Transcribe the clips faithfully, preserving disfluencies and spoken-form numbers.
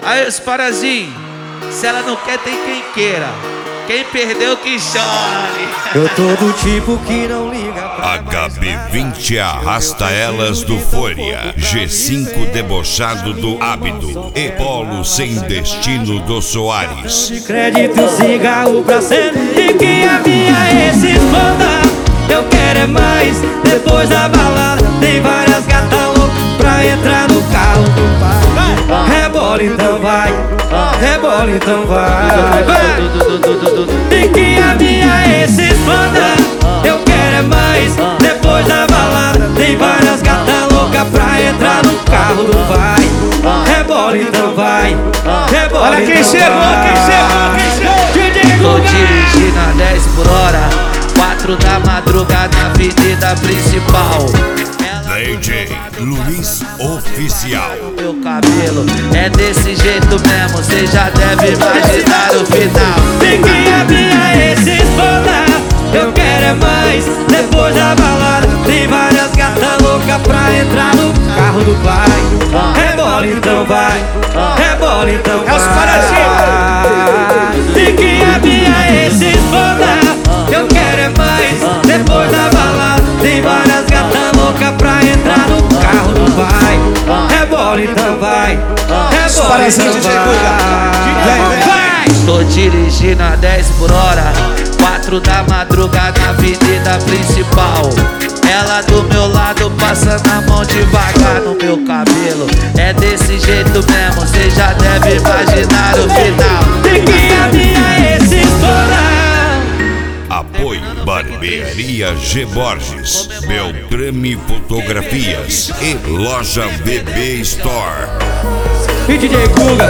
Aí os parazinhos, se ela não quer, tem quem queira. Quem perdeu que chore. Eu tô do tipo que não liga pra H B vinte arrasta elas do Fúria, G cinco debochado do Ábido e Polo sem destino do Soares. de crédito e cigarro pra sempre. E que a minha ex esposa, eu quero é mais. Depois da balada tem várias gatas loucas pra entrar no carro do pai. Rebola então vai, rebola então vai, vai. E que a minha ex esposa, eu quero é mais. Depois da balada tem várias gatas loucas pra entrar no carro do pai. Rebola então vai, rebola. Olha quem então chegou, vai. quem chegou, quem chegou. Tô dirigindo a dez por hora, quatro da madrugada na avenida principal. D J Luiz Oficial. Meu cabelo é desse jeito mesmo, cê já deve imaginar o final. Tem que a minha ex esposa, eu quero é mais. Depois da balada tem várias gatas loucas pra entrar no carro do pai. Rebola então vai, rebola então vai. É os parazinhos. Tem que a minha ex esposa, eu quero é mais. Depois da balada tem várias gatas loucas pra entrar no carro do pai. Rebola então vai, rebola parazinhos, então D J vai. Vai! Tô dirigindo a dez por hora, quatro da madrugada na avenida principal. Ela do meu lado passando a mão devagar no meu cabelo. É desse jeito mesmo, cê já deve imaginar o final. Tem que a minha ex esposa. Apoio Barbearia G Borges, Beltrame Fotografias e Loja B B Store. E D J Guga.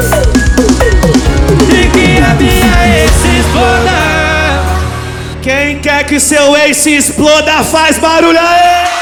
E que a minha ex exploda. Quem quer que seu ex se exploda, faz barulho aí!